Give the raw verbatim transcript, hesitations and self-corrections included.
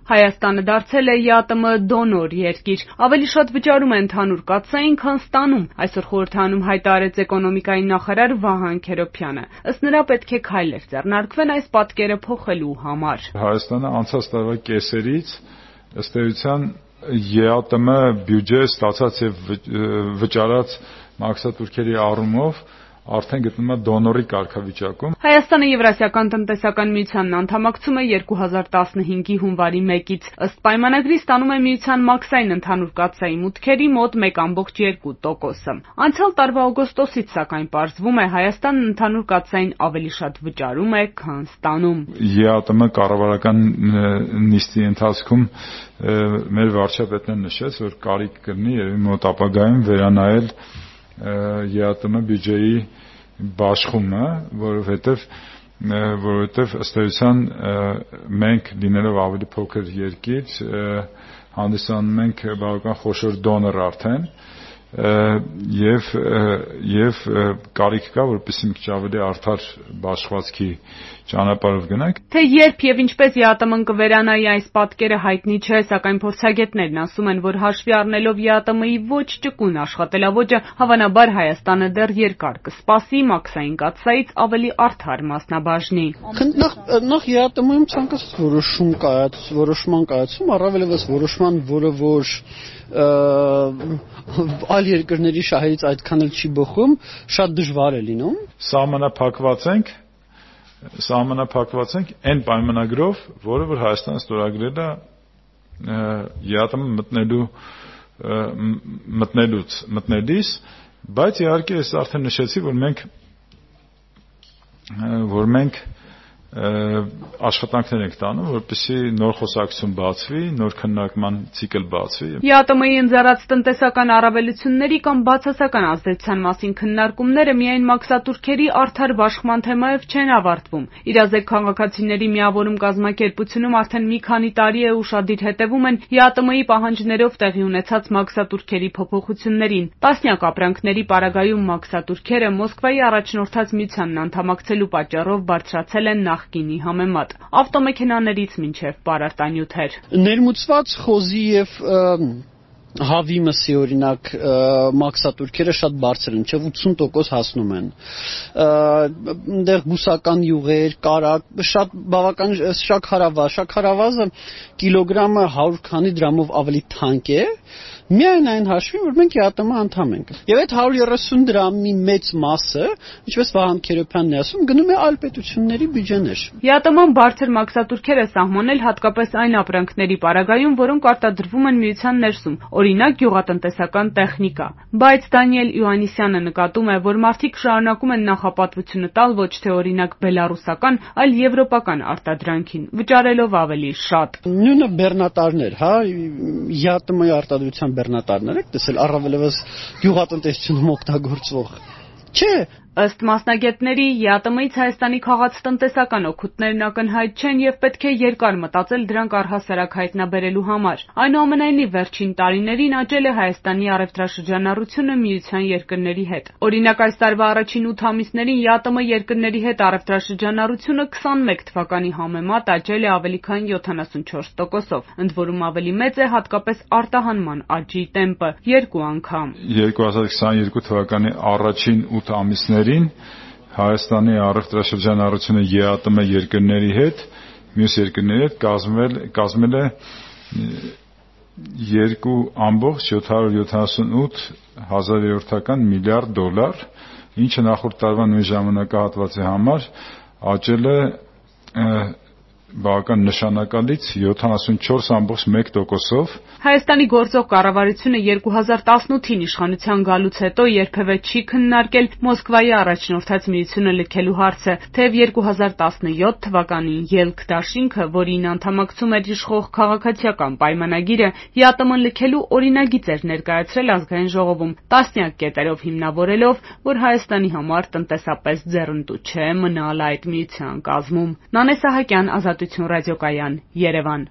Հայաստանը դարձել է ԵԱՏՄ դոնոր երկիր, ավելի շատ վճարում է ընդհանուր կաթսային, քան ստանում, այսօր խորհրդարանում հայտարարեց էկոնոմիկայի նախարար Վահան Քերոբյանը։ Ըստ նրա պետք է քայլեր ձեռնարկվեն այս պատկերը փոխելու համար։ Հայաստանը անցած տարվա կեսերից ըստ էության ԵԱՏՄ բյուջե ստացած եւ վճարած մաքսատուրքերի առումով արդեն գտնվում է դոնորի կարգավիճակում։ Հայաստանը Եվրասիական տնտեսական միությանն անդամակցում է երկու հազար տասնհինգի հունվարի մեկից։ Ըստ պայմանագրի ստանում է միության մաքսային ընդհանուր կաթսայի մուտքերի մոտ մեկ կόμma երկու տոկոսը։ Անցյալ տարվա օգոստոսից սակայն պարզվում է Հայաստանն ընդհանուր կաթսային ավելի շատ վճարում է, քան ստանում։ ԵԱՏՄ կառավարական նիստի ընթացքում մեր վարչապետն նշեց, որ կարիք կլինի երևի մոտ ապագայում վերանայել ԵԱՏՄ բյուջեի բաշխումը, որովհետև որովհետև ըստ էության մենք լինելով ավելի փոքր երկիր հանդիսանում ենք բավական խոշոր դոնոր արդեն եւ եւ կարիք կա, որպեսզի մի քիչ ավելի արդար բաշխվածքի ճանապարհով գնանք։ Թե երբ եւ ինչպես ԵԱՏՄ-ն կվերանայի այս պատկերը հայտնի չէ, սակայն փորձագետներն ասում են, որ հաշվի առնելով ԵԱՏՄ-ի ոչ ճկուն աշխատելավոճը, հավանաբար Հայաստանը դեռ երկար կսպասի մաքսային կաթսայից ավելի արդար մասնաբաժնի։ Նախ նախ ԵԱՏՄ-ում ցանկացած որոշում կայաց, որոշման կայացում, առավելևս որոշման, որը որ այլ երկրների շահերից այդքան էլ չի բխում, շատ դժվար է լինում։ Սահմանափակված ենք Սահմանափակված ենք այն պայմանագրով, որը որ Հայաստանը ստորագրել է ԵԱՏՄ մտնելու մտնելուց մտնելիս, բայց իհարկե ես արդեն նշեցի, որ մենք որ մենք աշխատանքներ ենք տանում, որպեսզի նոր խոսակցություն բացվի, նոր քննարկման ցիկլ բացվի։ ԵԱՏՄ-ի ընձեռած տնտեսական առավելությունների կամ բացասական ազդեցության մասին քննարկումները միայն մաքսատուրքերի արդար բաշխման թեմայով չեն ավարտվում։ Իրազեկ քաղաքացիների միավորում կազմակերպությունում արդեն մի քանի տարի է ուշադիր հետևում են ԵԱՏՄ-ի պահանջներով տեղի ունեցած մաքսատուրքերի փոփոխություններին։ Տասնյակ ապրանքների պարագայում մաքսատուրքերը Մոսկվայի առաջնորդած միությանն անդամակցելու պատճառով բարձրացել են նախկինի համեմատ, ավտոմեքենաներից մինչև պարարտանյութեր։ Ներմուծված խոզի եւ հավի մսի օրինակ մաքսատուրքերը շատ բարձր են, չէ՞ ութսուն տոկոս հասնում են։ Այնտեղ բուսական յուղեր, կարակ, շատ բավական շաքարավազ, շաքարավազը կիլոգրամը հարյուր քանի դրամով ավելի թանկ է։ Միայն այն հաշվին, որ մենք ԵԱՏՄ անդամ ենք։ Եվ այդ հարյուր երեսուն դրամի մեծ մասը, ինչպես Վահան Քերոբյանն է ասում, գնում է այլ պետությունների բյուջեներ։ ԵԱՏՄ-ն բարձր մաքսատուրքեր է սահմանել հատկապես այն ապրանքների պարագայում, որոնք արտադրվում են միության ներսում, օրինակ գյուղատնտեսական տեխնիկա։ Բայց Դանիել Իոաննիսյանը նկատում է, որ մարդիկ շարունակում են նախապատվությունը տալ ոչ թե օրինակ բելարուսական, այլ եվրոպական արտադրանքին, վճարելով ավելի շատ։ Նույնը բեռնատարներ, հա, ԵԱՏՄ-ի արտադրության բեռնատարներ եք տեսել, առավելևս գյուղատնտեսությունում օգտագործվող։ Չէ, ըստ մասնագետների ԵԱՏՄ-ից Հայաստանի քաղաց տնտեսական օգուտներն ակնհայտ չեն եւ պետք է երկար մտածել դրանք առհասարակ հայտնաբերելու համար։ Այնուամենայնիվ վերջին տարիներին աճել է Հայաստանի առևտրաշրջանառությունը միության երկրների հետ։ Օրինակ այս տարվա առաջին ութ ամիսներին ԵԱՏՄ երկրների հետ առևտրաշրջանառությունը քսանմեկ թվականի համեմատ աճել է ավելի քան յոթանասունչորս տոկոսով, ընդ որում ավելի մեծ է հատկապես արտահանման աճի տեմպը՝ երկու անգամ։ երկու հազար քսաներկու թվականի առաջին ութ ամիսներին Հայաստանի առևտրաշրջանառությունը ԵԱՏՄ երկրների հետ, մյուս երկրների հետ կազմել կազմել է երկու կόμμα յոթ յոթանասունութ հազարերորդական միլիարդ դոլար, ինչը նախորդ տարվա նույն ժամանակահատվածի համար աճել է բավական նշանակալից յոթանասունչորս կόμμα մեկ տոկոսով։ Հայաստանի գործող կառավարությունը երկու հազար տասնութին իշխանության գալուց հետո երբևէ չի քննարկել Մոսկվայի առաջնորդած միությունը լքելու հարցը, թեև երկու հազար տասնյոթ թվականին ելք դաշինքը, որին անդամակցում էր իշխող քաղաքացիական պայմանագիրը, ԵԱՏՄ-ն լքելու օրինագիծ էր ներկայացրել ազգային ժողովում, տասնյակ կետերով հիմնավորելով, որ Հայաստանի համար տնտեսապես ձեռնտու չէ մնալ այդ միության կազմում։ Նանե Սահակյան, Ազատություն ռադիոկայան, Երևան։